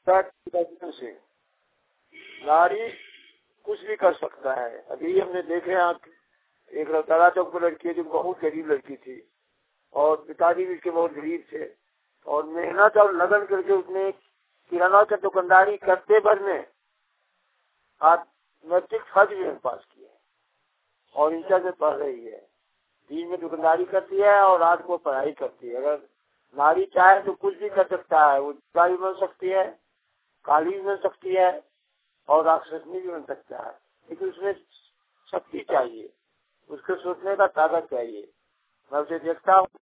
से नारी कुछ भी कर सकता है। अभी हमने देखे आप एक रताला चौक पर लड़की जो बहुत गरीब लड़की थी और पिताजी भी उसके बहुत गरीब थे और मेहनत और लगन करके उसने किराना का दुकानदारी करते भर में आज मैट्रिक फर्स्ट डिवीजन पास किया और इंटर में पढ़ रही है। दिन में दुकानदारी करती है और रात को पढ़ाई करती है। अगर नारी चाहे तो कुछ भी कर सकता है। वो भी बन सकती है, काली भी बन सकती है और राक्षसनी भी बन सकता है, लेकिन उसमें शक्ति चाहिए, उसको सोचने का ताकत चाहिए। मैं उसे देखता हूँ